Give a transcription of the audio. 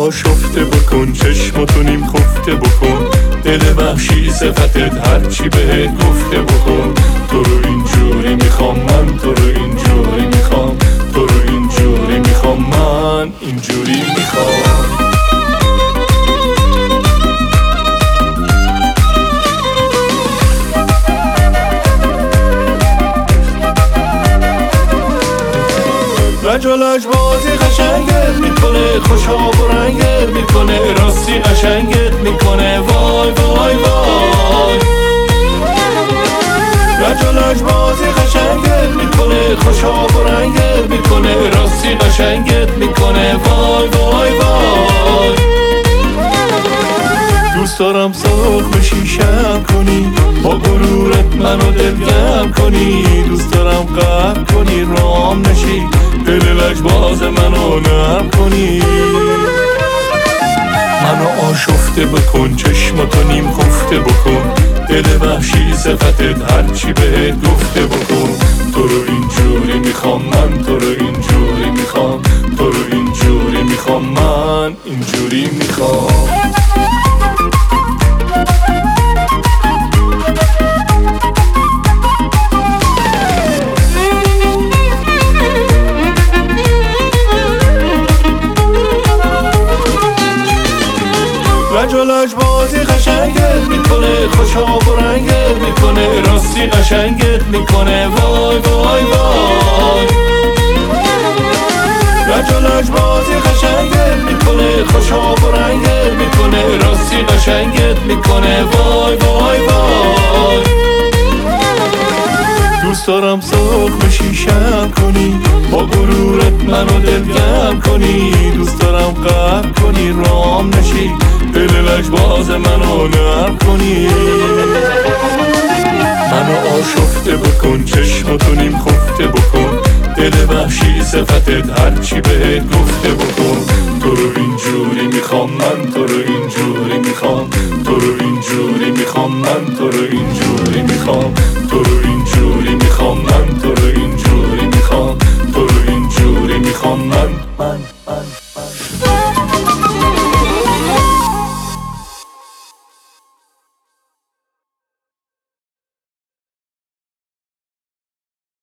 آشفته بکن، چشماتو نیم خفته بکن، دل وحشی صفتت هرچی بهت گفته بکن. تو رو اینجوری میخوام من، تو رو اینجوری میخوام، تو رو اینجوری میخوام من، اینجوری میخوام. لجالج بازی قشنگت میکنه، خوشاب و رنگت میکنه، راستی قشنگت میکنه، وای وای وای. لجالج بازی قشنگت میکنه، خوشاب و رنگت میکنه، راستی قشنگت میکنه، وای وای وای. دوست دارم سرخ شیشم کنی، با غرورت منو دلگرم کنی، دوست دارم قهر کنی رام نشی، دل لجباز منو نرم کنی. منو آشفته بکن، چشماتو نیم خفته بکن، دل وحشی صفتت هرچی بهت گفته بکن. تو رو اینجوری میخوام من، تو رو اینجوری میخوام، تو رو اینجوری میخوام من، اینجوری میخوام. لجالج بازی قشنگت میکنه، خوشاب و رنگت میکنه، راستی قشنگت میکنه، وای وای وای. لجالج بازی قشنگت میکنه، خوشاب و رنگت میکنه، راستی قشنگت میکنه، وای وای وای. دوست دارم سرخ شیشم کنی، با غرورت منو دلگرم کنی، دوست دارم قهر کنی رام نشی، دل لجباز منو نرم کنی. منو آشفته بکن، چشماتو نیم خفته بکن، دل وحشی صفتت هرچی بهت گفته بکن. تو رو اینجوری میخوام من، تو رو اینجوری میخوام، تو رو اینجوری میخوام من، تو رو اینجوری میخوام، تو رو